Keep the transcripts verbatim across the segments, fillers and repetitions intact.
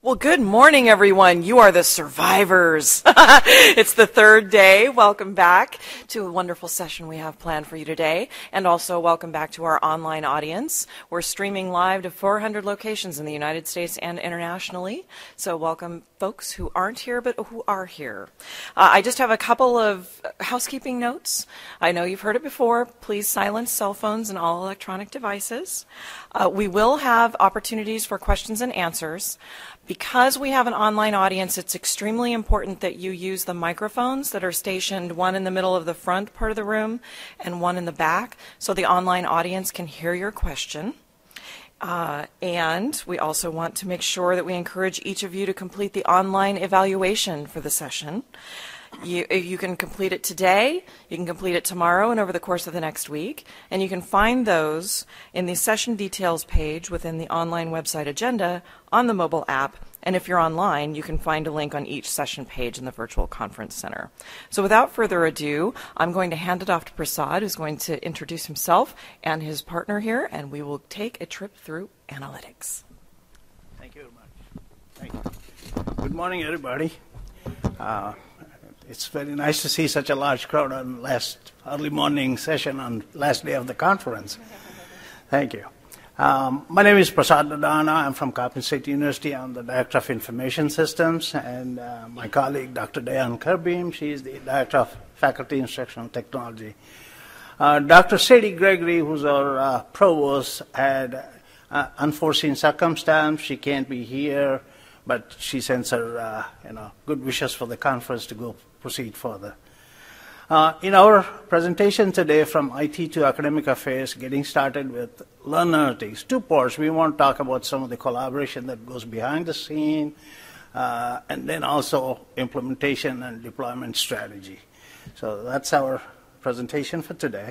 Well, good morning, everyone. You are the survivors. It's the third day. Welcome back to a wonderful session we have planned for you today. And also welcome back to our online audience. We're streaming live to four hundred locations in the United States and internationally. So welcome folks who aren't here but who are here. Uh, I just have a couple of housekeeping notes. I know you've heard it before. Please silence cell phones and all electronic devices. Uh, we will have opportunities for questions and answers. Because we have an online audience, it's extremely important that you use the microphones that are stationed, one in the middle of the front part of the room and one in the back, so the online audience can hear your question. Uh, and we also want to make sure that we encourage each of you to complete the online evaluation for the session. You, you can complete it today, you can complete it tomorrow and over the course of the next week, and you can find those in the session details page within the online website agenda on the mobile app, and if you're online, you can find a link on each session page in the virtual conference center. So without further ado, I'm going to hand it off to Prasad, who's going to introduce himself and his partner here, and we will take a trip through analytics. Thank you very much. Thank you. Good morning, everybody. Uh, It's very nice to see such a large crowd on last early morning session on last day of the conference. Thank you. Um, my name is Prasad Dadana. I'm from Coppin State University. I'm the Director of Information Systems, and uh, my colleague, Doctor Diane Kerbeam, she is the Director of Faculty Instructional Technology. Uh, Doctor Sadie Gregory, who's our uh, provost, had uh, unforeseen circumstance. She can't be here, but she sends her uh, you know, good wishes for the conference to go proceed further. Uh, in our presentation today from I T to Academic Affairs, getting started with Learn Analytics, two parts. We want to talk about some of the collaboration that goes behind the scene, uh, and then also implementation and deployment strategy. So that's our presentation for today.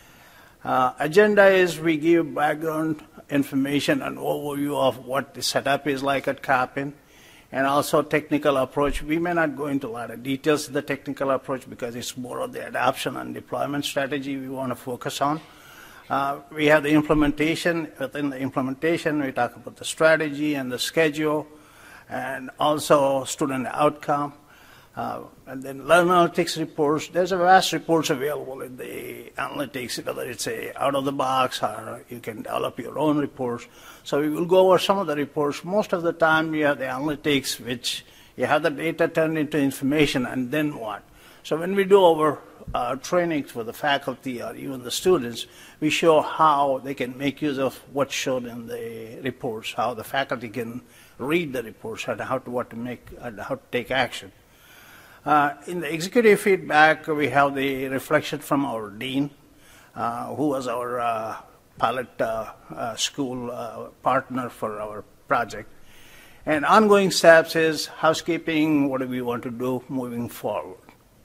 Uh, agenda is we give background information and overview of what the setup is like at Coppin, and also technical approach. We may not go into a lot of details of the technical approach because it's more of the adoption and deployment strategy we want to focus on. Uh, we have the implementation. Within the implementation, we talk about the strategy and the schedule, and also student outcome. Uh, and then Learn Analytics reports. There's a vast reports available in the analytics, whether it's a out of the box or you can develop your own reports. So we will go over some of the reports. Most of the time you have the analytics, which you have the data turned into information, and then what? So when we do our uh, training for the faculty or even the students, we show how they can make use of what's shown in the reports, how the faculty can read the reports, and how to what to make, and how to take action. Uh, in the executive feedback, we have the reflection from our dean, uh, who was our uh, pilot uh, uh, school uh, partner for our project. And ongoing steps is housekeeping, what do we want to do moving forward.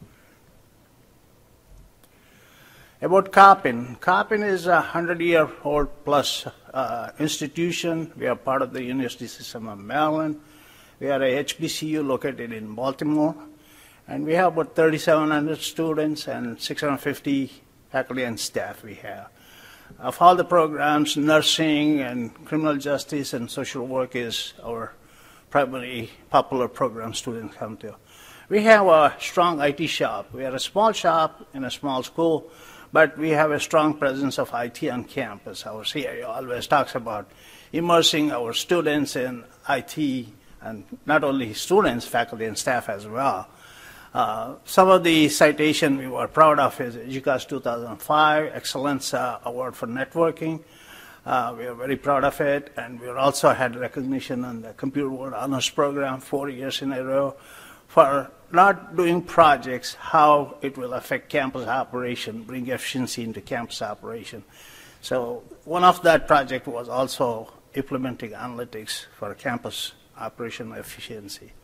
About Coppin. Coppin is a hundred-year-old plus uh, institution. We are part of the University System of Maryland. We are a H B C U located in Baltimore. And we have about thirty-seven hundred students and six hundred fifty faculty and staff we have. Of all the programs, nursing and criminal justice and social work is our primary popular program students come to. We have a strong I T shop. We are a small shop in a small school, but we have a strong presence of I T on campus. Our C I O always talks about immersing our students in I T, and not only students, faculty and staff as well. Uh, some of the citation we were proud of is EDUCAUSE two thousand five Excellence uh, Award for Networking. Uh, we are very proud of it, and we also had recognition on the Computer World Honors Program four years in a row for not doing projects, how it will affect campus operation, bring efficiency into campus operation. So one of that project was also implementing analytics for campus operation efficiency.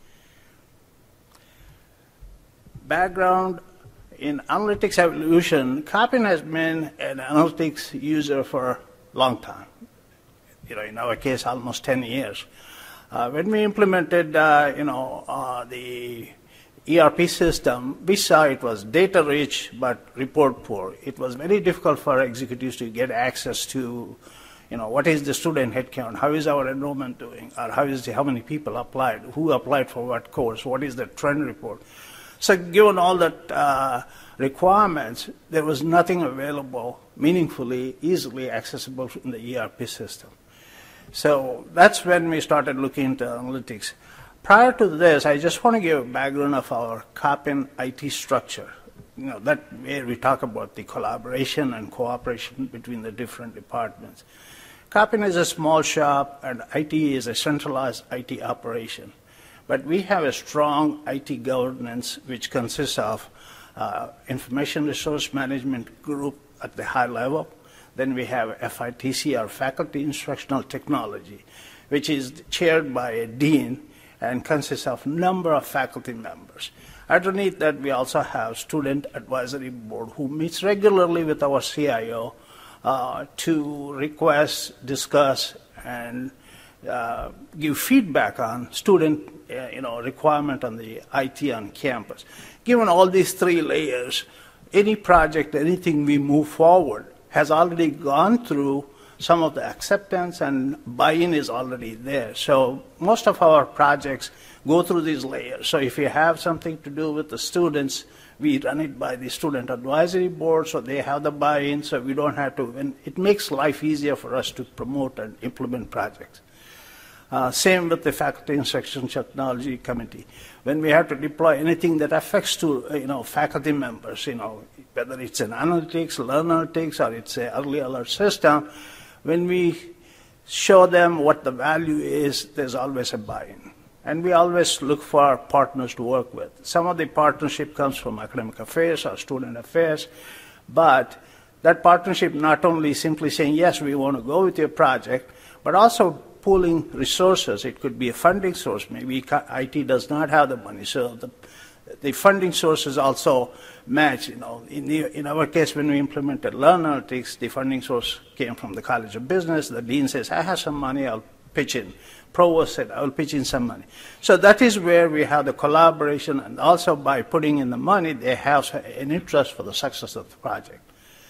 Background in analytics evolution, Coppin has been an analytics user for a long time. You know, in our case, almost ten years. Uh, when we implemented, uh, you know, uh, the E R P system, we saw it was data rich but report poor. It was very difficult for executives to get access to, You know, what is the student headcount? How is our enrollment doing? Or how is the, how many people applied? Who applied for what course? What is the trend report? So given all that uh, requirements, there was nothing available meaningfully, easily accessible in the E R P system. So that's when we started looking into analytics. Prior to this, I just want to give a background of our Kapin I T structure. You know, that where we talk about the collaboration and cooperation between the different departments. Kapin is a small shop, and I T is a centralized I T operation. But we have a strong I T governance, which consists of uh, information resource management group at the high level. Then we have F I T C, or Faculty Instructional Technology, which is chaired by a dean and consists of a number of faculty members. Underneath that, we also have Student Advisory Board, who meets regularly with our C I O uh, to request, discuss, and uh, give feedback on student uh, you know, requirement on the I T on campus. Given all these three layers, any project, anything we move forward has already gone through some of the acceptance, and buy-in is already there. So most of our projects go through these layers. So if you have something to do with the students, we run it by the Student Advisory Board, so they have the buy-in, so we don't have to, and it makes life easier for us to promote and implement projects. Uh, same with the Faculty Instruction Technology Committee. When we have to deploy anything that affects to, you know, faculty members, you know, whether it's an analytics, learn analytics, or it's an early alert system, when we show them what the value is, there's always a buy-in. And we always look for partners to work with. Some of the partnership comes from academic affairs or student affairs, but that partnership not only simply saying, yes, we want to go with your project, but also pooling resources. It could be a funding source. Maybe I T does not have the money, so the, the funding sources also match. You know, in, the, in our case, when we implemented Learn Analytics, the funding source came from the College of Business. The dean says, I have some money, I'll pitch in. Provost said, I will pitch in some money. So that is where we have the collaboration, and also by putting in the money, they have an interest for the success of the project.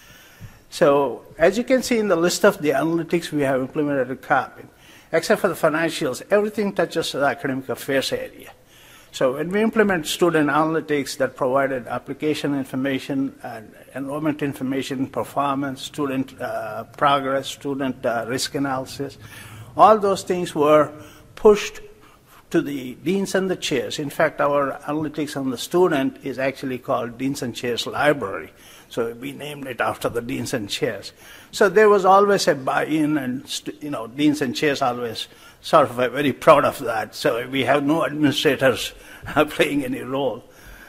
So as you can see in the list of the analytics we have implemented at Kapin, except for the financials, everything touches the academic affairs area. So when we implement student analytics that provided application information and enrollment information, performance, student uh, progress, student uh, risk analysis, all those things were pushed to the deans and the chairs. In fact, our analytics on the student is actually called Deans and Chairs Library. So we named it after the deans and chairs. So there was always a buy-in, and you know, deans and chairs always sort of are very proud of that. So we have no administrators playing any role.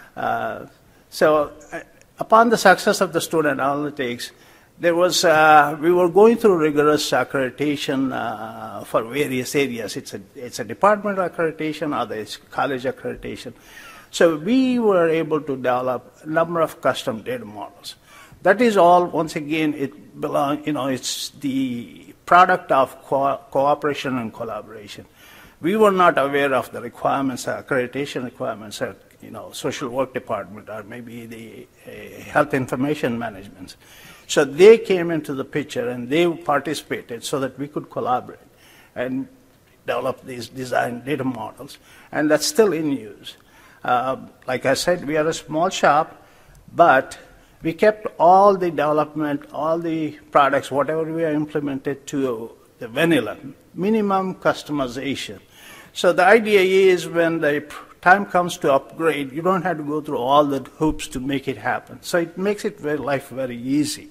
Uh, so uh, upon the success of the student analytics, there was uh, we were going through rigorous accreditation uh, for various areas. It's a it's a departmental accreditation or it's college accreditation. So we were able to develop a number of custom data models. That is all, once again, it belong, you know, it's the product of co cooperation and collaboration. We were not aware of the requirements, uh, accreditation requirements at, you know, social work department or maybe the uh, health information management. So they came into the picture and they participated so that we could collaborate and develop these design data models, and that's still in use. Uh, like I said, we are a small shop, but we kept all the development, all the products, whatever we have implemented to the vanilla, minimum customization. So the idea is when the time comes to upgrade, you don't have to go through all the hoops to make it happen. So it makes it very, life very easy.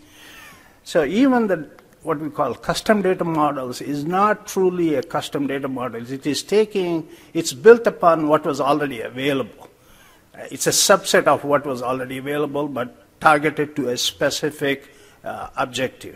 So even the what we call custom data models is not truly a custom data model. It is taking, it's built upon what was already available. It's a subset of what was already available, but targeted to a specific uh, objective.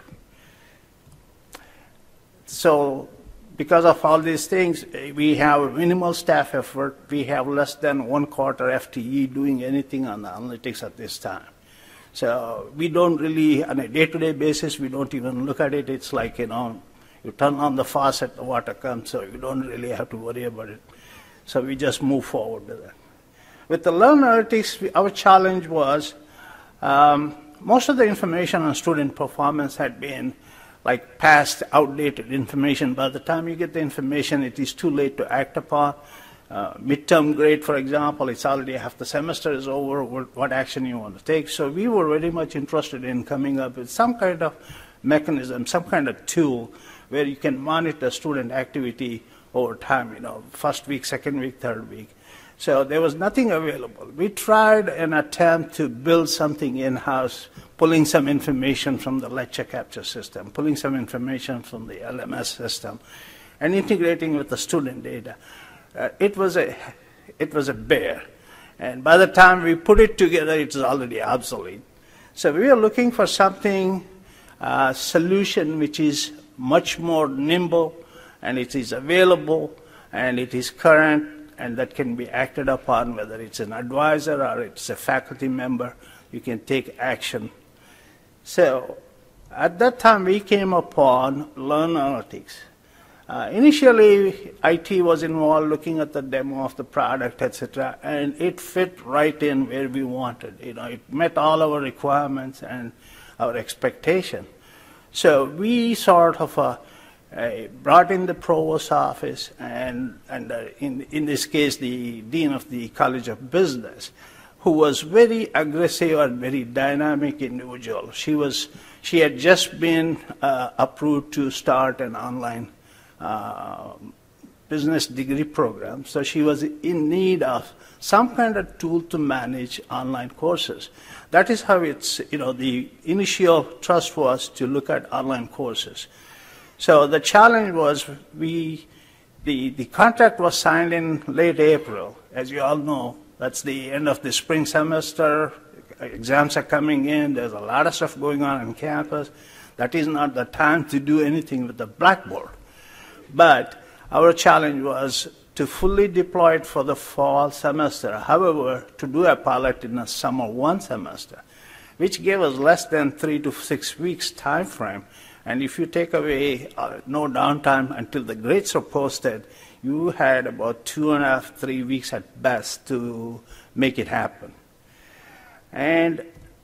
So because of all these things, we have minimal staff effort. We have less than one quarter F T E doing anything on the analytics at this time. So we don't really, on a day-to-day basis, we don't even look at it. It's like, you know, you turn on the faucet, the water comes, so you don't really have to worry about it. So we just move forward with that. With the Learn Analytics, our challenge was um, most of the information on student performance had been like past outdated information. By the time you get the information, it is too late to act upon. Uh, midterm grade, for example, it's already half the semester is over, what, what action you want to take. So we were very much interested in coming up with some kind of mechanism, some kind of tool where you can monitor student activity over time, you know, first week, second week, third week. So there was nothing available. We tried an attempt to build something in-house, pulling some information from the lecture capture system, pulling some information from the L M S system, and integrating with the student data. Uh, it was a, it was a bear, and by the time we put it together, it was already obsolete. So we are looking for something, uh, solution which is much more nimble, and it is available, and it is current, and that can be acted upon, whether it's an advisor or it's a faculty member, you can take action. So at that time, we came upon Learn Analytics. Uh, initially, I T was involved looking at the demo of the product, et cetera, and it fit right in where we wanted. You know, it met all our requirements and our expectation. So we sort of uh, uh, brought in the provost's office and, and uh, in, in this case, the dean of the College of Business, who was very aggressive and very dynamic individual. She was, she had just been uh, approved to start an online Uh, business degree program, so she was in need of some kind of tool to manage online courses. That is how it's, you know, the initial trust was to look at online courses. So the challenge was we, the, the contract was signed in late April. As you all know, that's the end of the spring semester, exams are coming in, there's a lot of stuff going on on campus. That is not the time to do anything with the Blackboard. But our challenge was to fully deploy it for the fall semester. However, to do a pilot in a summer one semester, which gave us less than three to six weeks time frame. And if you take away uh, no downtime until the grades are posted, you had about two and a half, three weeks at best to make it happen. And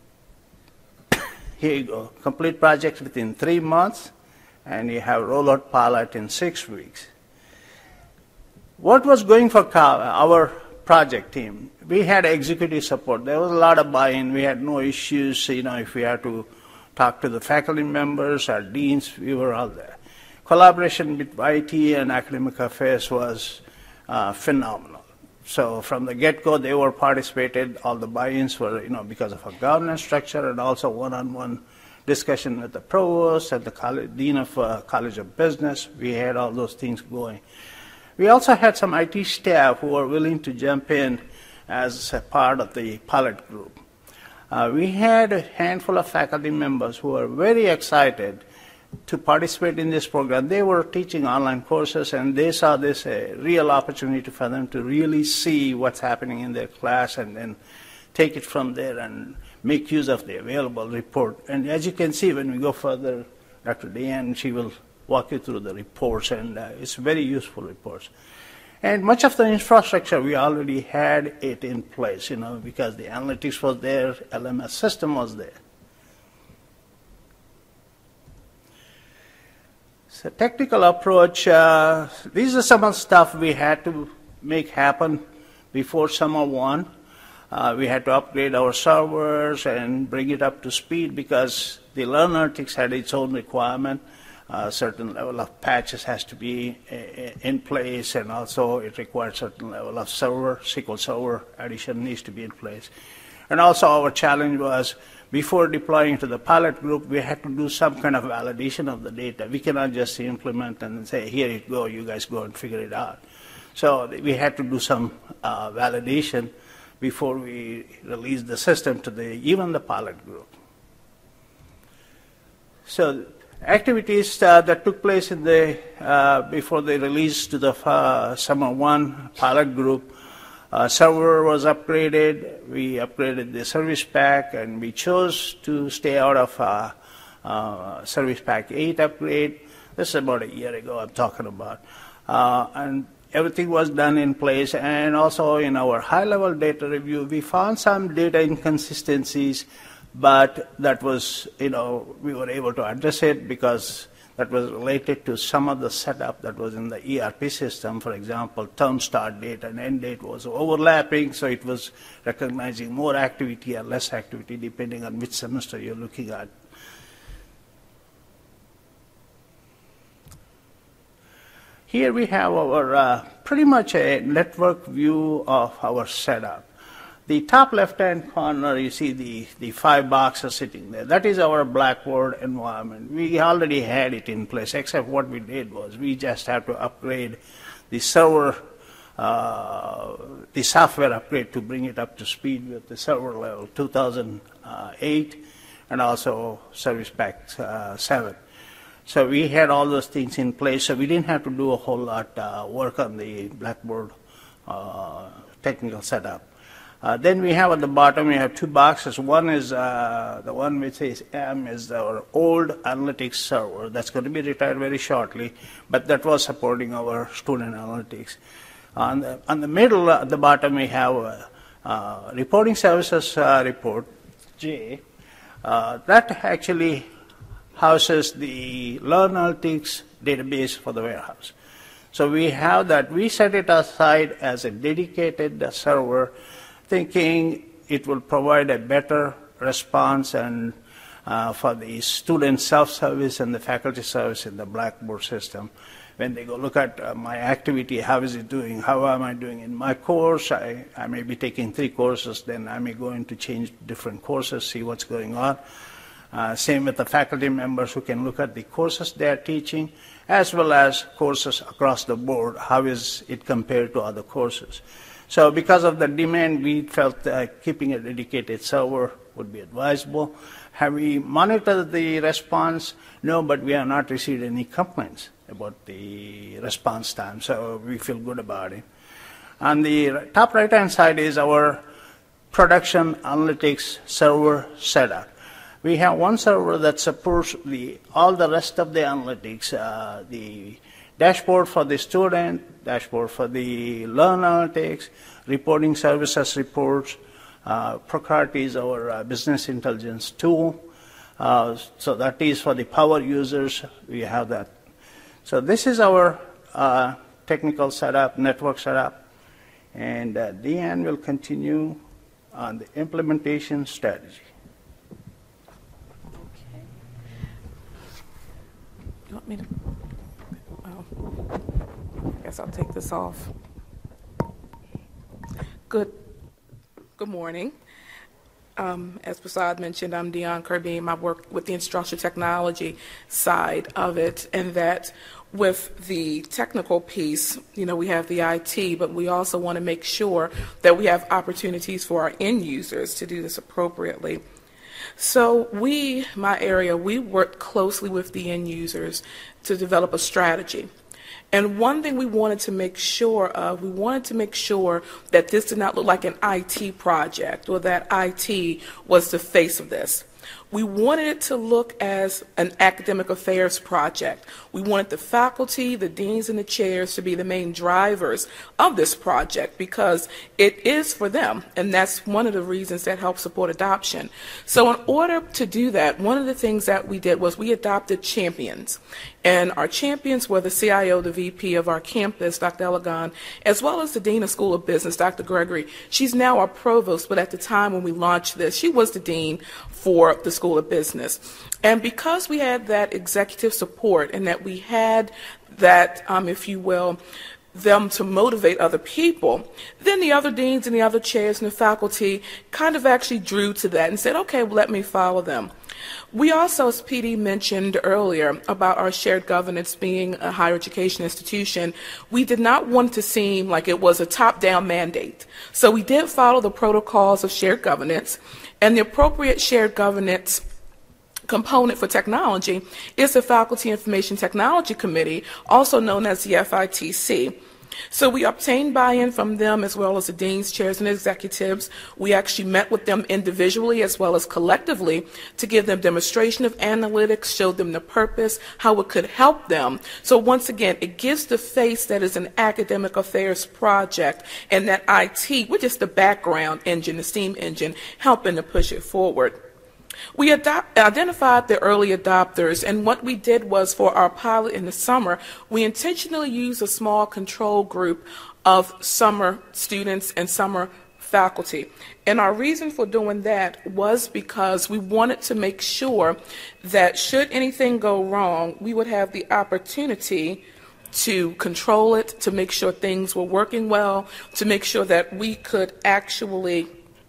here you go, complete project within three months. And you have rollout pilot in six weeks. What was going for our project team? We had executive support. There was a lot of buy-in. We had no issues. You know, if we had to talk to the faculty members or deans, we were all there. Collaboration with I T and academic affairs was uh, phenomenal. So from the get-go, they were participated. All the buy-ins were, you know, because of our governance structure and also one-on-one discussion with the provost and the college, dean of uh, College of Business. We had all those things going. We also had some I T staff who were willing to jump in as a part of the pilot group. Uh, we had a handful of faculty members who were very excited to participate in this program. They were teaching online courses, and they saw this a real opportunity for them to really see what's happening in their class and then take it from there and make use of the available report. And as you can see, when we go further, Doctor Deanne, she will walk you through the reports, and uh, it's very useful reports. And much of the infrastructure, we already had it in place, you know, because the analytics was there, L M S system was there. So technical approach, uh, these are some of the stuff we had to make happen before summer one. Uh, we had to upgrade our servers and bring it up to speed because the Learn Analytics had its own requirement. A certain level of patches has to be in place, and also it requires certain level of server, S Q L Server addition needs to be in place. And also our challenge was, before deploying to the pilot group, we had to do some kind of validation of the data. We cannot just implement and say, here you go, you guys go and figure it out. So we had to do some uh, validation before we release the system to the, even the pilot group. So activities uh, that took place in the, uh, before the release to the uh, summer one pilot group, uh, server was upgraded, we upgraded the service pack, and we chose to stay out of uh, uh, service pack eight upgrade. This is about a year ago I'm talking about. Uh, and everything was done in place, and also in our high-level data review, we found some data inconsistencies, but that was, you know, we were able to address it because that was related to some of the setup that was in the E R P system. For example, term start date and end date was overlapping, so it was recognizing more activity or less activity depending on which semester you're looking at. Here we have our uh, pretty much a network view of our setup. The top left-hand corner, you see the, the five boxes sitting there. That is our Blackboard environment. We already had it in place, except what we did was we just have to upgrade the server, uh, the software upgrade to bring it up to speed with the server level two thousand eight and also Service Pack uh, seven. So we had all those things in place, so we didn't have to do a whole lot uh, work on the Blackboard uh, technical setup. Uh, then we have at the bottom, we have two boxes. One is uh, the one which says M is our old analytics server. That's going to be retired very shortly, but that was supporting our student analytics. On the, on the middle, at the bottom, we have a, uh, reporting services uh, report, J. Uh, that actually houses the Learn Analytics database for the warehouse. So we have that. We set it aside as a dedicated uh, server, thinking it will provide a better response and uh, for the student self-service and the faculty service in the Blackboard system. When they go look at uh, my activity, how is it doing, how am I doing in my course, I, I may be taking three courses, then I may go in to change different courses, see what's going on. Uh, same with the faculty members who can look at the courses they are teaching, as well as courses across the board, how is it compared to other courses. So because of the demand, we felt uh, keeping a dedicated server would be advisable. Have we monitored the response? No, but we have not received any complaints about the response time, so we feel good about it. On the top right-hand side is our production analytics server setup. We have one server that supports the, all the rest of the analytics, uh, the dashboard for the student, dashboard for the Learn Analytics, reporting services reports. Uh, Procart is our uh, business intelligence tool. Uh, so that is for the power users. We have that. So this is our uh, technical setup, network setup. And uh, Deanne will continue on the implementation strategy. Okay. You want me to? I guess I'll take this off. Good, good morning. Um, as Prasad mentioned, I'm Deanne Kirby. I work with the instructional technology side of it, and that with the technical piece, you know, we have the I T, but we also want to make sure that we have opportunities for our end users to do this appropriately. So we, my area, we work closely with the end users to develop a strategy. And one thing we wanted to make sure of, we wanted to make sure that this did not look like an I T project or that I T was the face of this. We wanted it to look as an academic affairs project. We wanted the faculty, the deans, and the chairs to be the main drivers of this project because it is for them, and that's one of the reasons that helps support adoption. So in order to do that, one of the things that we did was we adopted champions. And our champions were the C I O, the V P of our campus, Doctor Elegant, as well as the Dean of School of Business, Doctor Gregory. She's now our provost, but at the time when we launched this, she was the dean for the School of Business. And because we had that executive support and that we had that, um, if you will, them to motivate other people, then the other deans and the other chairs and the faculty kind of actually drew to that and said, okay, well, let me follow them. We also, as P D mentioned earlier, about our shared governance being a higher education institution, we did not want it to seem like it was a top-down mandate. So we did follow the protocols of shared governance, and the appropriate shared governance component for technology is the Faculty Information Technology Committee, also known as the F I T C. So we obtained buy-in from them as well as the deans, chairs, and executives. We actually met with them individually as well as collectively to give them demonstration of analytics, showed them the purpose, how it could help them. So once again, it gives the face that is an academic affairs project, and that I T, we're just the background engine, the steam engine, helping to push it forward. We adopt, identified the early adopters, and what we did was for our pilot in the summer, we intentionally used a small control group of summer students and summer faculty. And our reason for doing that was because we wanted to make sure that should anything go wrong, we would have the opportunity to control it, to make sure things were working well, to make sure that we could actually,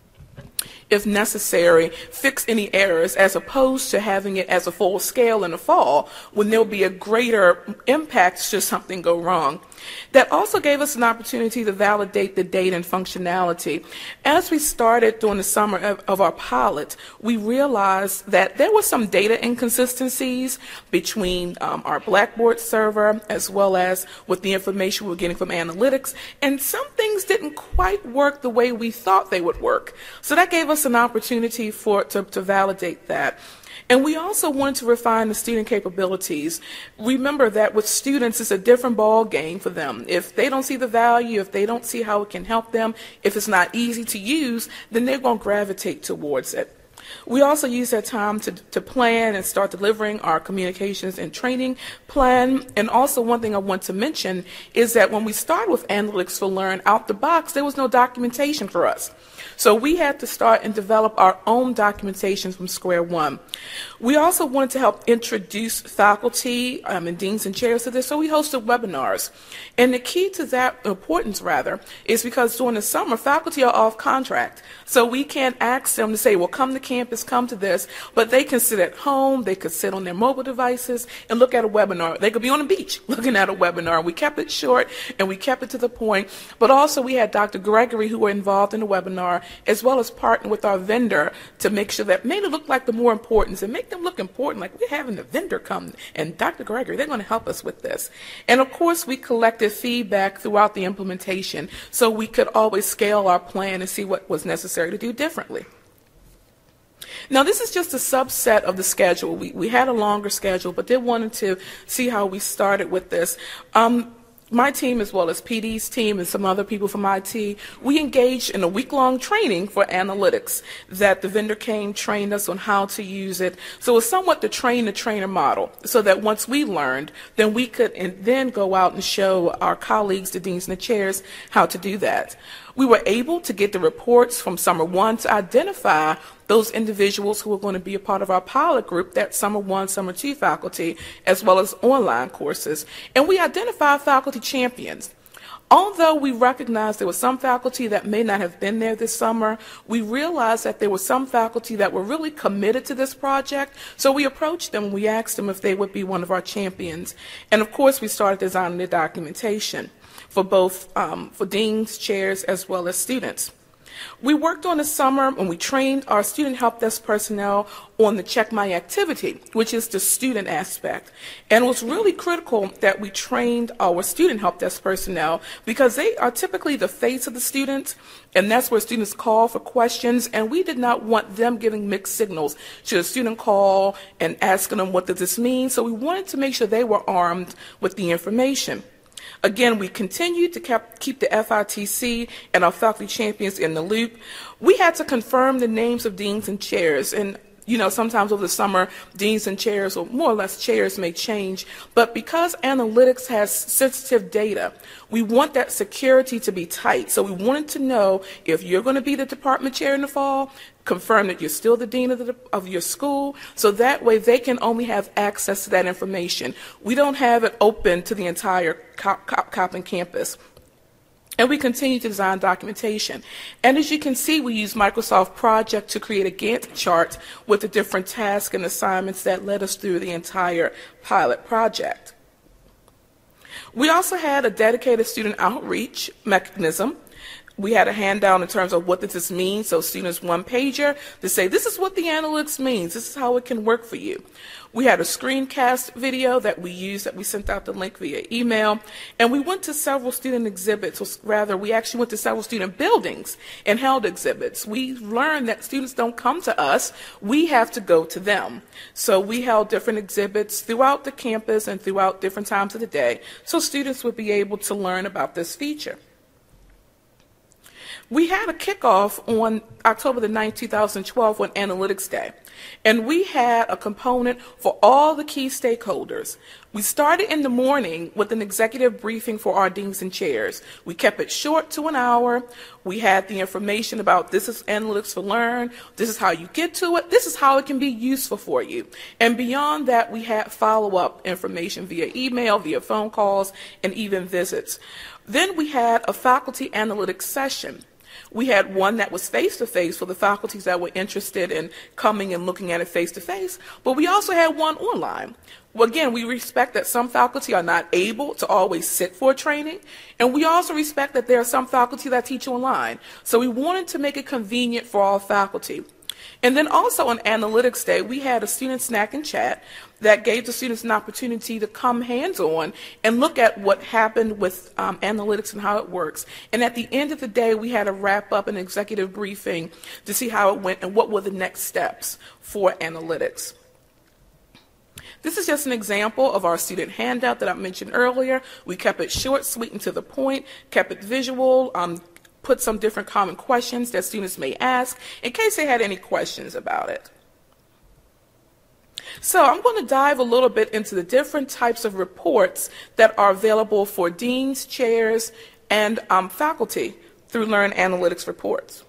if necessary, fix any errors, as opposed to having it as a full scale in the fall when there'll be a greater impact should something go wrong. That also gave us an opportunity to validate the data and functionality. As we started during the summer of, of our pilot, we realized that there were some data inconsistencies between um, our Blackboard server as well as with the information we were getting from analytics, and some things didn't quite work the way we thought they would work. So that gave us an opportunity for to, to validate that. And we also wanted to refine the student capabilities. Remember that with students, it's a different ball game for them. If they don't see the value, if they don't see how it can help them, if it's not easy to use, then they're going to gravitate towards it. We also use that time to, to plan and start delivering our communications and training plan. And also one thing I want to mention is that when we started with Analytics for Learn out the box, there was no documentation for us. So we had to start and develop our own documentation from square one. We also wanted to help introduce faculty um, and deans and chairs to this, so we hosted webinars. And the key to that importance, rather, is because during the summer, faculty are off contract. So we can't ask them to say, well, come to campus, come to this, but they can sit at home, they could sit on their mobile devices and look at a webinar. They could be on the beach looking at a webinar. We kept it short and we kept it to the point, but also we had Doctor Gregory, who were involved in the webinar, as well as partner with our vendor to make sure that made it look like the more importance and make them look important, like we're having the vendor come and Doctor Gregory, they're going to help us with this. And of course, we collected feedback throughout the implementation so we could always scale our plan and see what was necessary to do differently. Now, this is just a subset of the schedule. We, we had a longer schedule, but did wanted to see how we started with this. Um, My team, as well as P D's team and some other people from I T, we engaged in a week-long training for analytics that the vendor came, trained us on how to use it. So it was somewhat the train-the-trainer model, so that once we learned, then we could and then go out and show our colleagues, the deans and the chairs, how to do that. We were able to get the reports from Summer One to identify those individuals who were going to be a part of our pilot group, that Summer One, Summer Two faculty, as well as online courses. And we identified faculty champions. Although we recognized there were some faculty that may not have been there this summer, we realized that there were some faculty that were really committed to this project. So we approached them and we asked them if they would be one of our champions. And of course, we started designing the documentation for both um, for deans, chairs, as well as students. We worked on the summer and we trained our student help desk personnel on the Check My Activity, which is the student aspect. And it was really critical that we trained our student help desk personnel because they are typically the face of the students, and that's where students call for questions, and we did not want them giving mixed signals. Should a student call and asking them what does this mean? So we wanted to make sure they were armed with the information. Again, we continued to keep the F I T C and our faculty champions in the loop. We had to confirm the names of deans and chairs, and you know, sometimes over the summer, deans and chairs, or more or less chairs, may change. But because analytics has sensitive data, we want that security to be tight. So we wanted to know if you're going to be the department chair in the fall, confirm that you're still the dean of, the, of your school, so that way they can only have access to that information. We don't have it open to the entire Coppin campus. And we continue to design documentation. And as you can see, we use Microsoft Project to create a Gantt chart with the different tasks and assignments that led us through the entire pilot project. We also had a dedicated student outreach mechanism. We had a handout in terms of what does this mean, so students one pager to say this is what the analytics means, this is how it can work for you. We had a screencast video that we used, that we sent out the link via email, and we went to several student exhibits, or rather we actually went to several student buildings and held exhibits. We learned that students don't come to us, we have to go to them. So we held different exhibits throughout the campus and throughout different times of the day, so students would be able to learn about this feature. We had a kickoff on October the ninth, two thousand twelve on Analytics Day, and we had a component for all the key stakeholders. We started in the morning with an executive briefing for our deans and chairs. We kept it short to an hour. We had the information about this is Analytics for Learn, this is how you get to it, this is how it can be useful for you. And beyond that, we had follow-up information via email, via phone calls, and even visits. Then we had a faculty analytics session. We had one that was face-to-face for the faculties that were interested in coming and looking at it face-to-face, but we also had one online. Well, again, we respect that some faculty are not able to always sit for training, and we also respect that there are some faculty that teach online. So we wanted to make it convenient for all faculty. And then also on Analytics Day, we had a student snack and chat that gave the students an opportunity to come hands-on and look at what happened with um, analytics and how it works. And at the end of the day, we had a wrap-up and executive briefing to see how it went and what were the next steps for analytics. This is just an example of our student handout that I mentioned earlier. We kept it short, sweet, and to the point, kept it visual, um, put some different common questions that students may ask in case they had any questions about it. So I'm going to dive a little bit into the different types of reports that are available for deans, chairs, and um, faculty through Learn Analytics reports.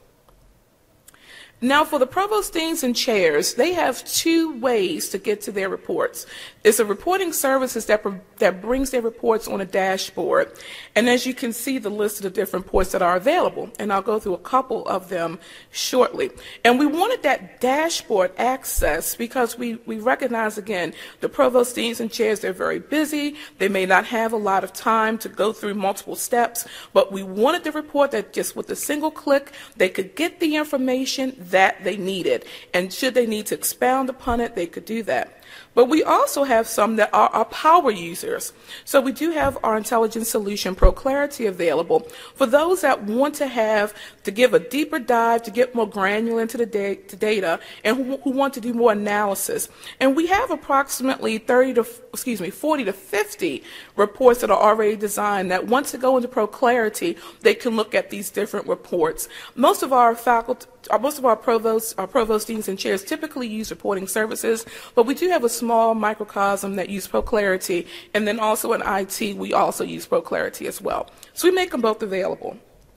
Now, for the provost deans and chairs, they have two ways to get to their reports. It's a reporting services that, that brings their reports on a dashboard. And as you can see, the list of the different reports that are available, and I'll go through a couple of them shortly. And we wanted that dashboard access because we, we recognize, again, the provost deans and chairs, they're very busy. They may not have a lot of time to go through multiple steps, but we wanted the report that just with a single click, they could get the information that they needed, and should they need to expound upon it, they could do that. But we also have some that are our power users. So we do have our intelligence solution, ProClarity, available for those that want to have to give a deeper dive, to get more granular into the da to data, and who, who want to do more analysis. And we have approximately thirty to excuse me, forty to fifty reports that are already designed that once they go into ProClarity, they can look at these different reports. Most of our faculty, most of our provosts, our provost deans and chairs typically use reporting services, but we do have a small microcosm that use ProClarity, and then also in I T, we also use ProClarity as well. So we make them both available.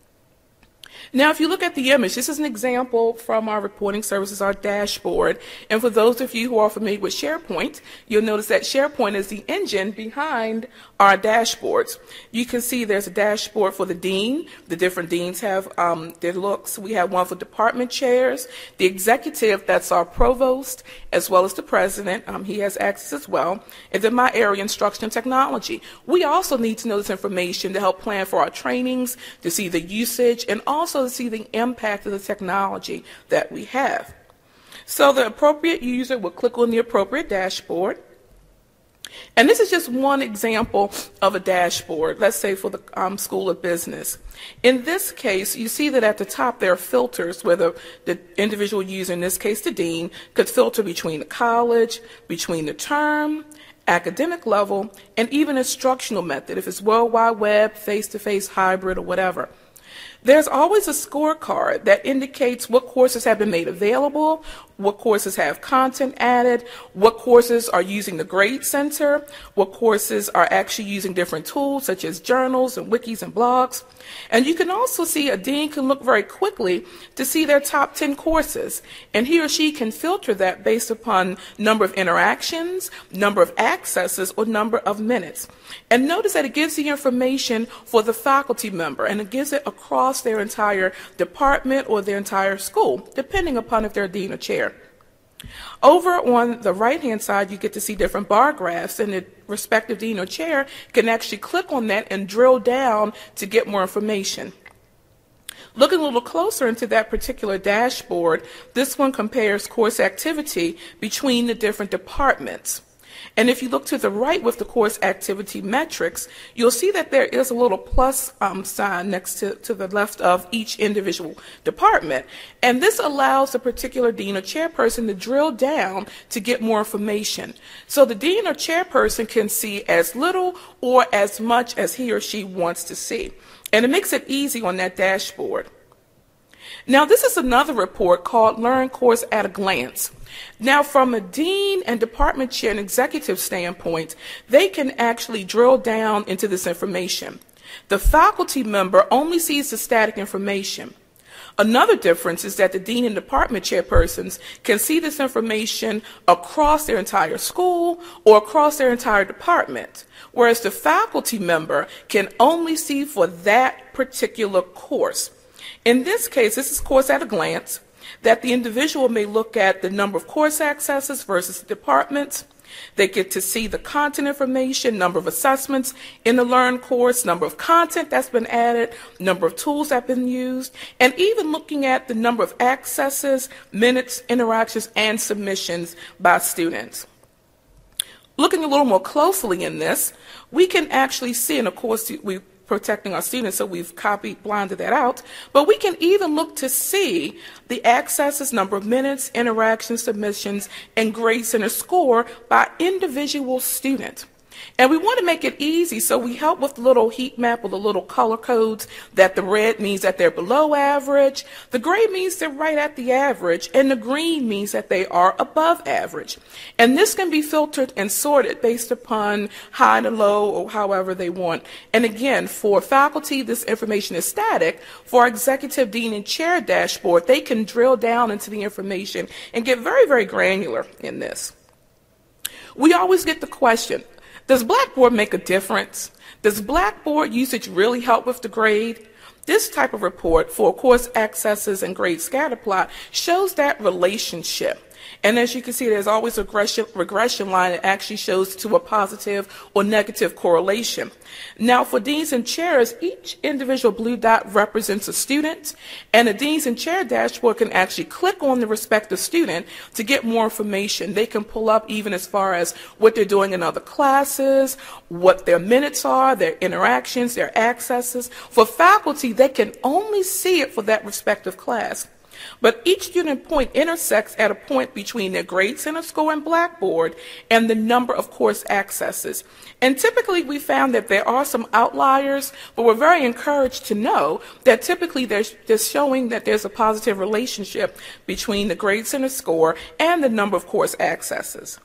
Now, if you look at the image, this is an example from our reporting services, our dashboard. And for those of you who are familiar with SharePoint, you'll notice that SharePoint is the engine behind our dashboards. You can see there's a dashboard for the dean. The different deans have um, their looks. We have one for department chairs. The executive, that's our provost, as well as the president. Um, he has access as well. And then my area, instruction and technology. We also need to know this information to help plan for our trainings, to see the usage, and also to see the impact of the technology that we have. So the appropriate user will click on the appropriate dashboard. And this is just one example of a dashboard, let's say for the um, School of Business. In this case, you see that at the top there are filters where the, the individual user, in this case the dean, could filter between the college, between the term, academic level, and even instructional method, if it's World Wide Web, face-to-face, hybrid, or whatever. There's always a scorecard that indicates what courses have been made available, what courses have content added, what courses are using the Grade Center, what courses are actually using different tools such as journals and wikis and blogs. And you can also see a dean can look very quickly to see their top ten courses, and he or she can filter that based upon number of interactions, number of accesses, or number of minutes. And notice that it gives the information for the faculty member, and it gives it across their entire department or their entire school, depending upon if they're a dean or chair. Over on the right-hand side, you get to see different bar graphs, and the respective dean or chair can actually click on that and drill down to get more information. Looking a little closer into that particular dashboard, this one compares course activity between the different departments. And if you look to the right with the course activity metrics, you'll see that there is a little plus um, sign next to, to the left of each individual department. And this allows a particular dean or chairperson to drill down to get more information. So the dean or chairperson can see as little or as much as he or she wants to see. And it makes it easy on that dashboard. Now, this is another report called Learn Course at a Glance. Now, from a dean and department chair and executive standpoint, they can actually drill down into this information. The faculty member only sees the static information. Another difference is that the dean and department chairpersons can see this information across their entire school or across their entire department, whereas the faculty member can only see for that particular course. In this case, this is Course at a Glance, that the individual may look at the number of course accesses versus the departments. They get to see the content information, number of assessments in the Learn course, number of content that's been added, number of tools that have been used, and even looking at the number of accesses, minutes, interactions, and submissions by students. Looking a little more closely in this, we can actually see, and of course we protecting our students, so we've copied, blinded that out. But we can even look to see the accesses, number of minutes, interactions, submissions, and grade center score by individual student. And we want to make it easy, so we help with the little heat map with the little color codes that the red means that they're below average, the gray means they're right at the average, and the green means that they are above average. And this can be filtered and sorted based upon high to low or however they want. And again, for faculty, this information is static. For our executive dean and chair dashboard, they can drill down into the information and get very, very granular in this. We always get the question, does Blackboard make a difference? Does Blackboard usage really help with the grade? This type of report for course accesses and grade scatter plot shows that relationship. And as you can see, there's always a regression, regression line that actually shows to a positive or negative correlation. Now, for deans and chairs, each individual blue dot represents a student, and the deans and chair dashboard can actually click on the respective student to get more information. They can pull up even as far as what they're doing in other classes, what their minutes are, their interactions, their accesses. For faculty, they can only see it for that respective class. But each student point intersects at a point between their grade center score in Blackboard and the number of course accesses. And typically we found that there are some outliers, but we're very encouraged to know that typically they're just showing that there's a positive relationship between the grade center score and the number of course accesses.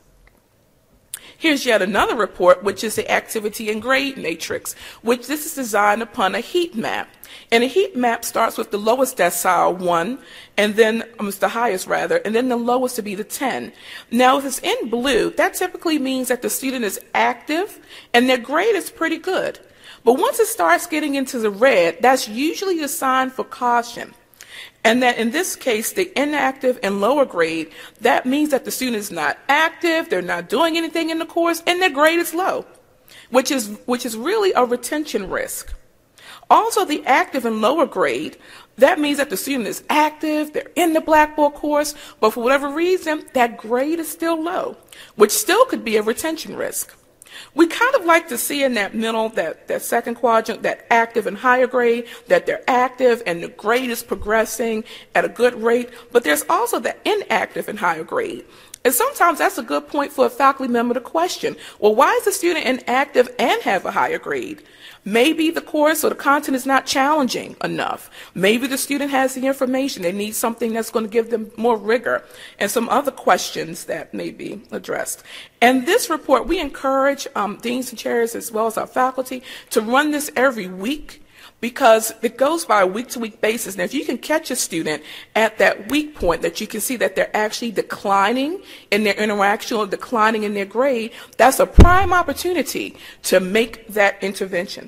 Here's yet another report, which is the activity and grade matrix, which this is designed upon a heat map. And a heat map starts with the lowest decile, one, and then, um, it's the highest rather, and then the lowest to be the ten. Now, if it's in blue, that typically means that the student is active and their grade is pretty good. But once it starts getting into the red, that's usually a sign for caution. And that in this case, the inactive and lower grade, that means that the student is not active, they're not doing anything in the course, and their grade is low, which is, which is really a retention risk. Also, the active and lower grade, that means that the student is active, they're in the Blackboard course, but for whatever reason, that grade is still low, which still could be a retention risk. We kind of like to see in that middle, that, that second quadrant, that active and higher grade, that they're active and the grade is progressing at a good rate, but there's also the inactive and higher grade. And sometimes that's a good point for a faculty member to question, well, why is the student inactive and have a higher grade? Maybe the course or the content is not challenging enough. Maybe the student has the information. They need something that's going to give them more rigor, and some other questions that may be addressed. And this report, we encourage um, deans and chairs as well as our faculty to run this every week, because it goes by a week-to-week basis. Now, if you can catch a student at that weak point that you can see that they're actually declining in their interaction or declining in their grade, that's a prime opportunity to make that intervention.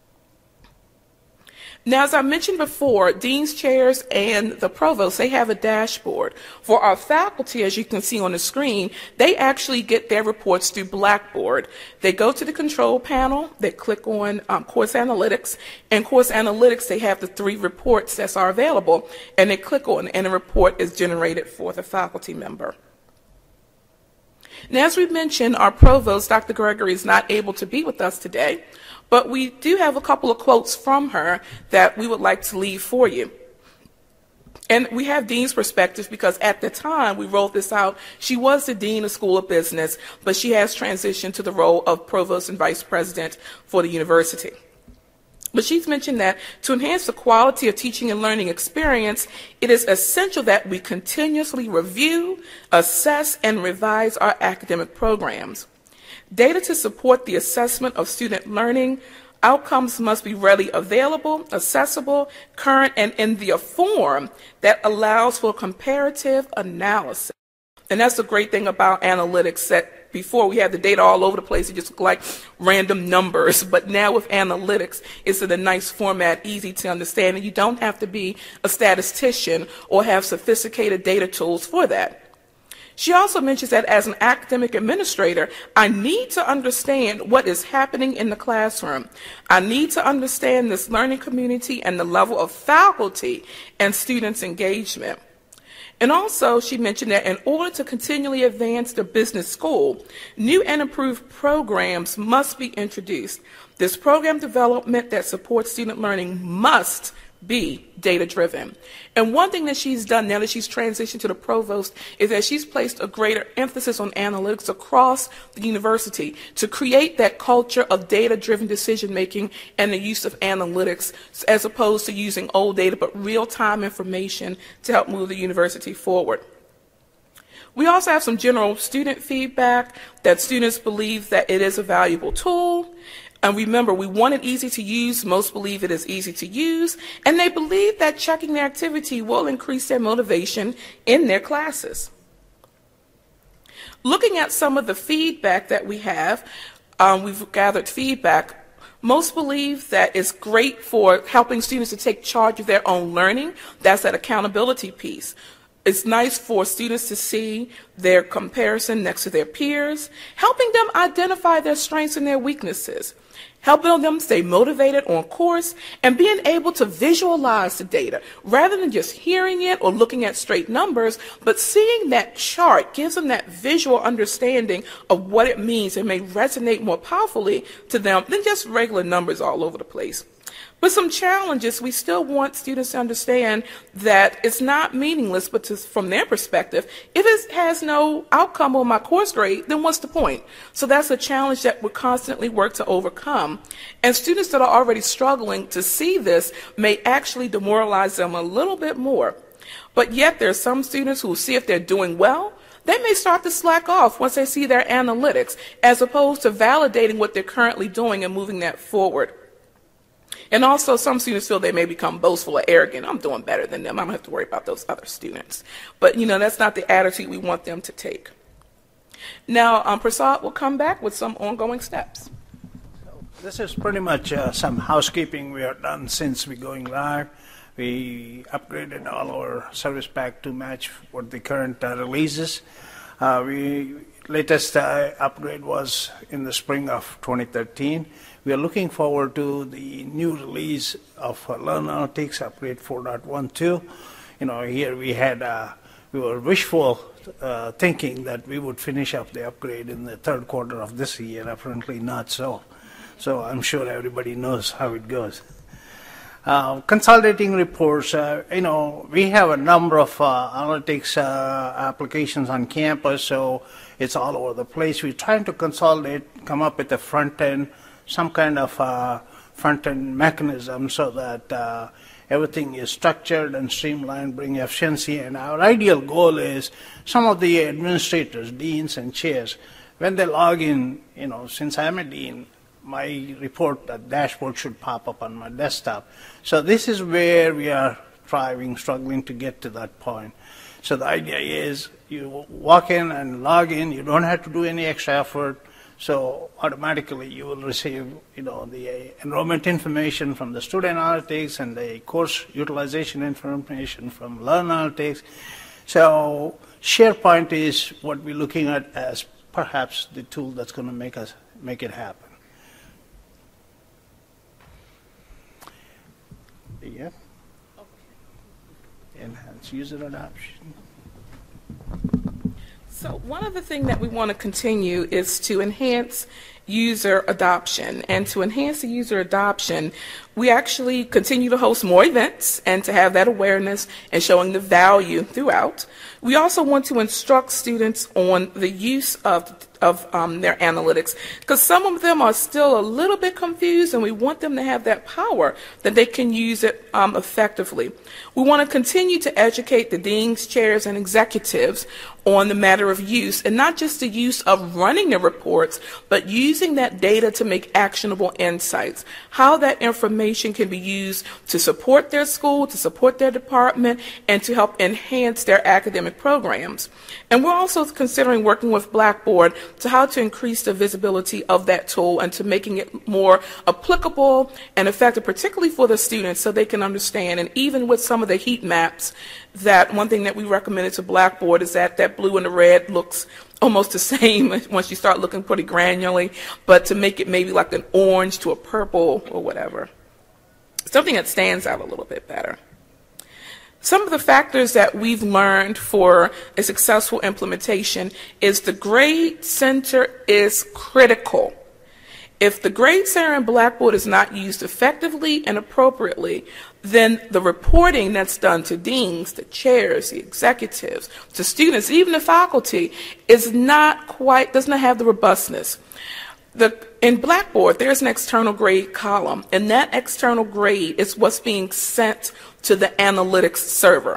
Now, as I mentioned before, deans, chairs, and the provost, they have a dashboard. For our faculty, as you can see on the screen, they actually get their reports through Blackboard. They go to the control panel, they click on um, Course Analytics, and Course Analytics, they have the three reports that are available, and they click on, and a report is generated for the faculty member. Now, as we mentioned, our provost, Doctor Gregory, is not able to be with us today, but we do have a couple of quotes from her that we would like to leave for you. And we have dean's perspectives because at the time we rolled this out, she was the dean of School of Business, but she has transitioned to the role of provost and vice president for the university. But she's mentioned that to enhance the quality of teaching and learning experience, it is essential that we continuously review, assess, and revise our academic programs. Data to support the assessment of student learning outcomes must be readily available, accessible, current, and in the form that allows for comparative analysis. And that's the great thing about analytics, that before we had the data all over the place, it just looked like random numbers. But now with analytics, it's in a nice format, easy to understand, and you don't have to be a statistician or have sophisticated data tools for that. She also mentions that as an academic administrator, I need to understand what is happening in the classroom. I need to understand this learning community and the level of faculty and students' engagement. And also, she mentioned that in order to continually advance the business school, new and improved programs must be introduced. This program development that supports student learning must be data-driven. And one thing that she's done now that she's transitioned to the provost is that she's placed a greater emphasis on analytics across the university to create that culture of data-driven decision-making and the use of analytics as opposed to using old data but real-time information to help move the university forward. We also have some general student feedback that students believe that it is a valuable tool. And remember, we want it easy to use. Most believe it is easy to use. And they believe that checking their activity will increase their motivation in their classes. Looking at some of the feedback that we have, um, we've gathered feedback. Most believe that it's great for helping students to take charge of their own learning. That's that accountability piece. It's nice for students to see their comparison next to their peers, helping them identify their strengths and their weaknesses, helping them stay motivated on course, and being able to visualize the data rather than just hearing it or looking at straight numbers, but seeing that chart gives them that visual understanding of what it means and may resonate more powerfully to them than just regular numbers all over the place. But some challenges, we still want students to understand that it's not meaningless, but to, from their perspective, if it has no outcome on my course grade, then what's the point? So that's a challenge that we constantly work to overcome. And students that are already struggling to see this may actually demoralize them a little bit more. But yet there are some students who see if they're doing well, they may start to slack off once they see their analytics, as opposed to validating what they're currently doing and moving that forward. And also, some students feel they may become boastful or arrogant. I'm doing better than them. I don't have to worry about those other students. But, you know, that's not the attitude we want them to take. Now, um, Prasad will come back with some ongoing steps. So this is pretty much uh, some housekeeping we have done since we going live. We upgraded all our service pack to match what the current uh, releases. Uh, we latest uh, upgrade was in the spring of twenty thirteen. We are looking forward to the new release of uh, Learn Analytics upgrade four point twelve. You know, here we had uh, we were wishful uh, thinking that we would finish up the upgrade in the third quarter of this year. Apparently not so. So I'm sure everybody knows how it goes. Uh, consolidating reports, uh, you know, we have a number of uh, analytics uh, applications on campus, so it's all over the place. We're trying to consolidate, come up with a front end, some kind of uh, front end mechanism so that uh, everything is structured and streamlined, bring efficiency. And our ideal goal is some of the administrators, deans and chairs, when they log in, you know, since I'm a dean, my report, that dashboard should pop up on my desktop. So this is where we are striving, struggling to get to that point. So the idea is you walk in and log in, you don't have to do any extra effort, so automatically you will receive, you know, the enrollment information from the student analytics and the course utilization information from Learn Analytics. So SharePoint is what we're looking at as perhaps the tool that's going to make us make it happen. Yeah. Enhance user adoption. So one of the things that we want to continue is to enhance user adoption. And to enhance the user adoption, we actually continue to host more events and to have that awareness and showing the value throughout. We also want to instruct students on the use of of um, their analytics, because some of them are still a little bit confused, and we want them to have that power that they can use it um, effectively. We want to continue to educate the deans, chairs, and executives on the matter of use, and not just the use of running the reports, but using that data to make actionable insights, how that information can be used to support their school, to support their department, and to help enhance their academic programs. And we're also considering working with Blackboard to how to increase the visibility of that tool and to making it more applicable and effective, particularly for the students, so they can understand. And even with some of the heat maps, that one thing that we recommended to Blackboard is that that blue and the red looks almost the same once you start looking pretty granularly, but to make it maybe like an orange to a purple or whatever. Something that stands out a little bit better. Some of the factors that we've learned for a successful implementation is the grade center is critical. If the grade center in Blackboard is not used effectively and appropriately, then the reporting that's done to deans, the chairs, the executives, to students, even the faculty, is not quite, does not have the robustness. The, in Blackboard, there's an external grade column, and that external grade is what's being sent to the analytics server.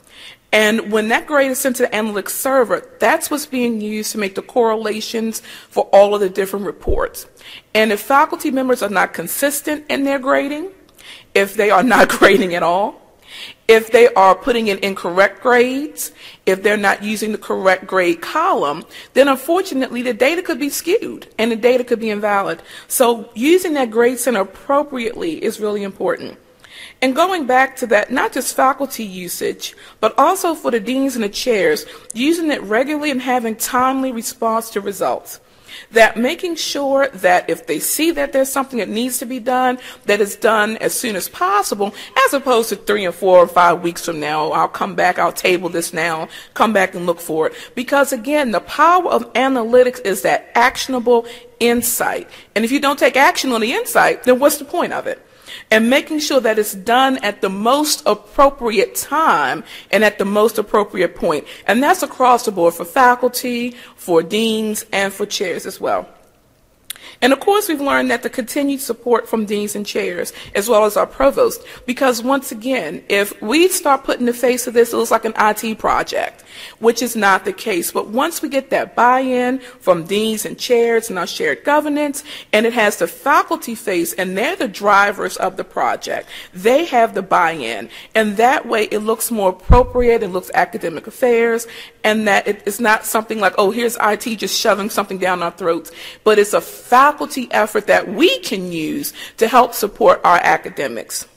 And when that grade is sent to the analytics server, that's what's being used to make the correlations for all of the different reports. And if faculty members are not consistent in their grading, if they are not grading at all, if they are putting in incorrect grades, if they're not using the correct grade column, then unfortunately the data could be skewed and the data could be invalid. So using that grade center appropriately is really important. And going back to that, not just faculty usage, but also for the deans and the chairs, using it regularly and having timely response to results. That making sure that if they see that there's something that needs to be done, that it's done as soon as possible, as opposed to three or four or five weeks from now, I'll come back, I'll table this now, come back and look for it. Because again, the power of analytics is that actionable insight. And if you don't take action on the insight, then what's the point of it? And making sure that it's done at the most appropriate time and at the most appropriate point. And that's across the board for faculty, for deans, and for chairs as well. And of course, we've learned that the continued support from deans and chairs, as well as our provost, because once again, if we start putting the face of this, it looks like an I T project, which is not the case. But once we get that buy-in from deans and chairs and our shared governance, and it has the faculty face, and they're the drivers of the project, they have the buy-in, and that way it looks more appropriate, it looks academic affairs, and that it is not something like, oh, here's I T just shoving something down our throats, but it's a faculty effort that we can use to help support our academics.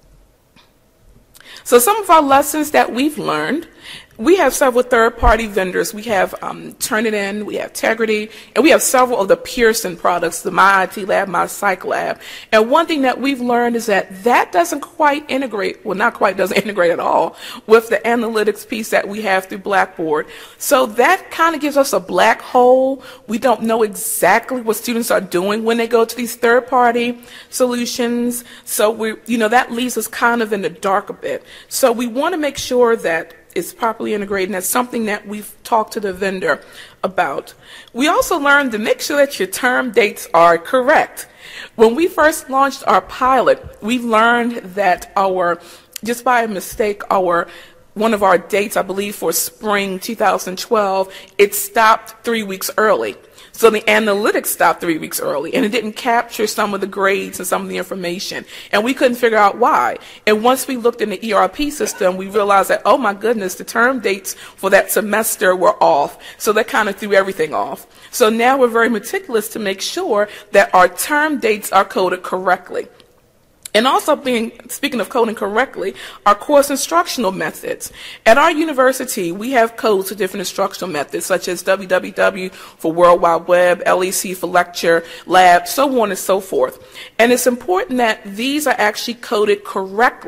So some of our lessons that we've learned, we have several third-party vendors. We have um, Turnitin, we have Tegrity, and we have several of the Pearson products, the My I T Lab, My Psych Lab. And one thing that we've learned is that that doesn't quite integrate, well, not quite doesn't integrate at all with the analytics piece that we have through Blackboard. So that kind of gives us a black hole. We don't know exactly what students are doing when they go to these third-party solutions. So we, you know, that leaves us kind of in the dark a bit. So we want to make sure that it's properly integrated, and that's something that we've talked to the vendor about. We also learned to make sure that your term dates are correct. When we first launched our pilot, we learned that our, just by a mistake, our one of our dates, I believe for spring two thousand twelve, it stopped three weeks early. So the analytics stopped three weeks early, and it didn't capture some of the grades and some of the information, and we couldn't figure out why. And once we looked in the E R P system, we realized that, oh my goodness, the term dates for that semester were off. So that kind of threw everything off. So now we're very meticulous to make sure that our term dates are coded correctly. And also, being, speaking of coding correctly, our course instructional methods. At our university, we have codes for different instructional methods, such as W W W for World Wide Web, L E C for lecture, lab, so on and so forth. And it's important that these are actually coded correctly.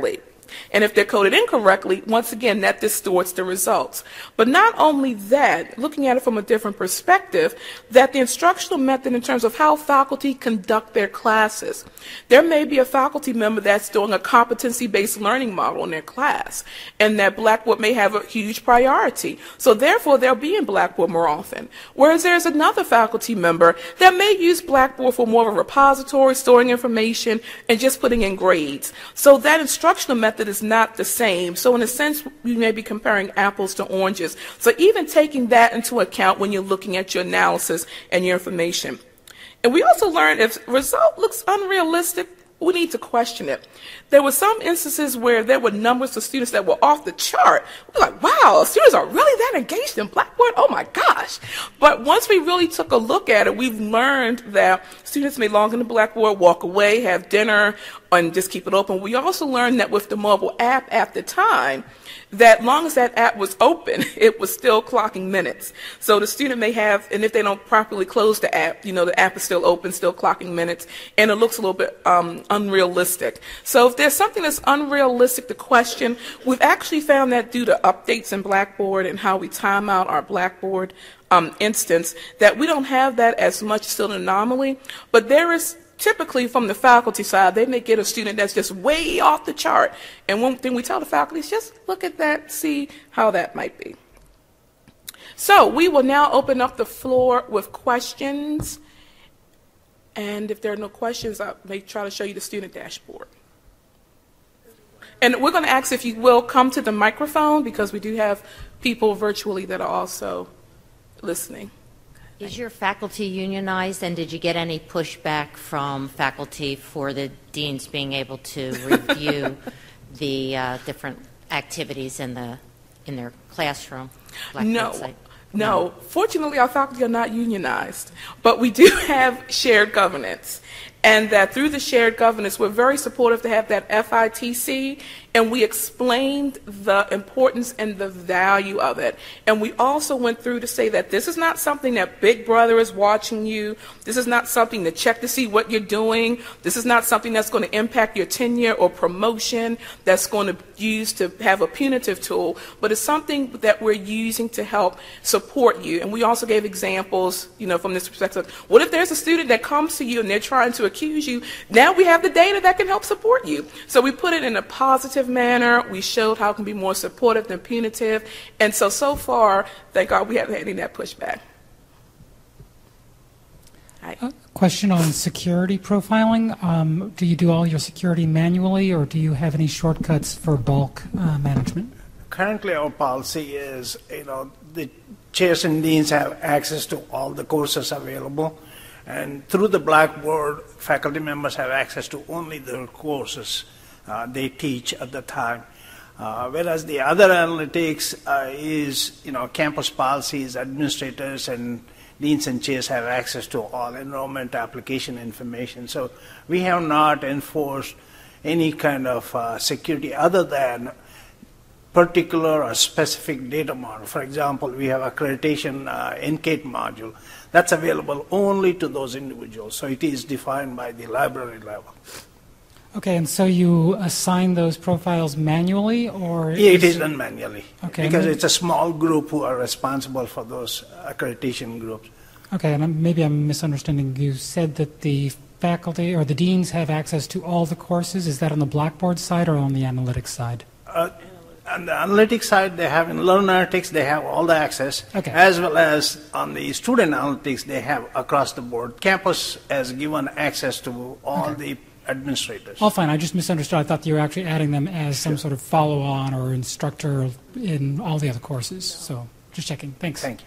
And if they're coded incorrectly, once again, that distorts the results. But not only that, looking at it from a different perspective, that the instructional method in terms of how faculty conduct their classes. There may be a faculty member that's doing a competency-based learning model in their class, and that Blackboard may have a huge priority. So therefore, they'll be in Blackboard more often. Whereas there's another faculty member that may use Blackboard for more of a repository, storing information, and just putting in grades. So that instructional method is not the same. So in a sense, you may be comparing apples to oranges. So even taking that into account when you're looking at your analysis and your information. And we also learned if result looks unrealistic, we need to question it. There were some instances where there were numbers of students that were off the chart. We're like, wow, students are really that engaged in Blackboard? Oh my gosh. But once we really took a look at it, we've learned that students may log into Blackboard, walk away, have dinner, and just keep it open. We also learned that with the mobile app at the time, that long as that app was open, it was still clocking minutes. So the student may have, and if they don't properly close the app, you know, the app is still open, still clocking minutes, and it looks a little bit um, unrealistic. So if there's something that's unrealistic to question, we've actually found that due to updates in Blackboard and how we time out our Blackboard um, instance, that we don't have that as much, still an anomaly, but there is typically from the faculty side, they may get a student that's just way off the chart. And one thing we tell the faculty is just look at that, see how that might be. So we will now open up the floor with questions. And if there are no questions, I may try to show you the student dashboard. And we're going to ask if you will come to the microphone because we do have people virtually that are also listening. Is your faculty unionized, and did you get any pushback from faculty for the deans being able to review the uh, different activities in the in their classroom? No, no, no. Fortunately, our faculty are not unionized, but we do have shared governance. And that through the shared governance, we're very supportive to have that F I T C, and we explained the importance and the value of it. And we also went through to say that this is not something that Big Brother is watching you. This is not something to check to see what you're doing. This is not something that's going to impact your tenure or promotion, that's going to use to have a punitive tool, but it's something that we're using to help support you. And we also gave examples, you know, from this perspective. What if there's a student that comes to you and they're trying to accuse you? Now we have the data that can help support you. So we put it in a positive manner. We showed how it can be more supportive than punitive. And so, so far, thank God we haven't had any of that pushback. A question on security profiling. Um, do you do all your security manually, or do you have any shortcuts for bulk uh, management? Currently, our policy is, you know, the chairs and deans have access to all the courses available. And through the Blackboard, faculty members have access to only the courses uh, they teach at the time. Uh, whereas the other analytics uh, is, you know, campus policies, administrators and deans and chairs have access to all enrollment application information. So we have not enforced any kind of uh, security other than particular or specific data model. For example, we have accreditation uh, N C A T module. That's available only to those individuals. So it is defined by the library level. Okay, and so you assign those profiles manually, or? Yeah, it is done manually. Okay. Because it's a small group who are responsible for those accreditation groups. Okay, and maybe I'm misunderstanding. You said that the faculty or the deans have access to all the courses. Is that on the Blackboard side or on the analytics side? Uh, on the analytics side, they have in Learn Analytics, they have all the access, okay. As well as on the student analytics, they have across the board. Campus has given access to all okay. the administrators. Oh, fine. I just misunderstood. I thought you were actually adding them as some sort of follow-on or instructor in all the other courses. So just checking. Thanks. Thank you.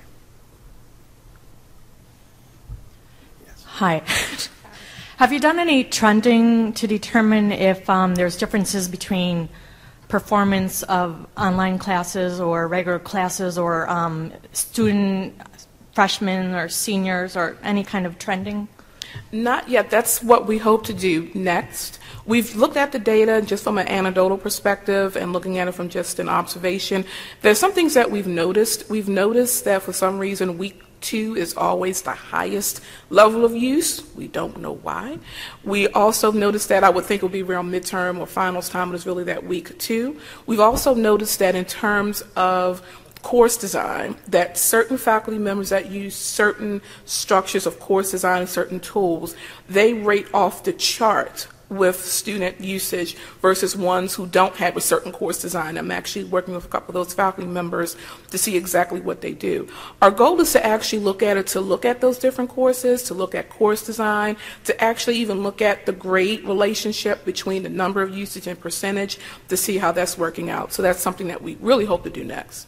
Yes. Hi. Have you done any trending to determine if um, there's differences between performance of online classes or regular classes or um, student freshmen or seniors or any kind of trending? Not yet. That's what we hope to do next. We've looked at the data just from an anecdotal perspective and looking at it from just an observation. There's some things that we've noticed. We've noticed that for some reason week two is always the highest level of use. We don't know why. We also noticed that, I would think it would be around midterm or finals time, but it's really that week two. We've also noticed that in terms of course design, that certain faculty members that use certain structures of course design and certain tools, they rate off the chart with student usage versus ones who don't have a certain course design. I'm actually working with a couple of those faculty members to see exactly what they do. Our goal is to actually look at it, to look at those different courses, to look at course design, to actually even look at the grade relationship between the number of usage and percentage to see how that's working out. So that's something that we really hope to do next.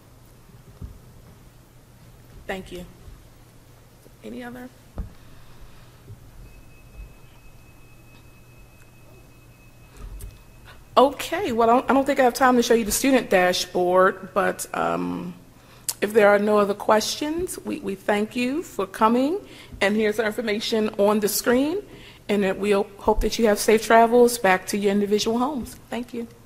Thank you. Any other? Okay, well, I don't, I don't think I have time to show you the student dashboard, but um, if there are no other questions, we, we thank you for coming, and here's our information on the screen, and we hope that you have safe travels back to your individual homes. Thank you.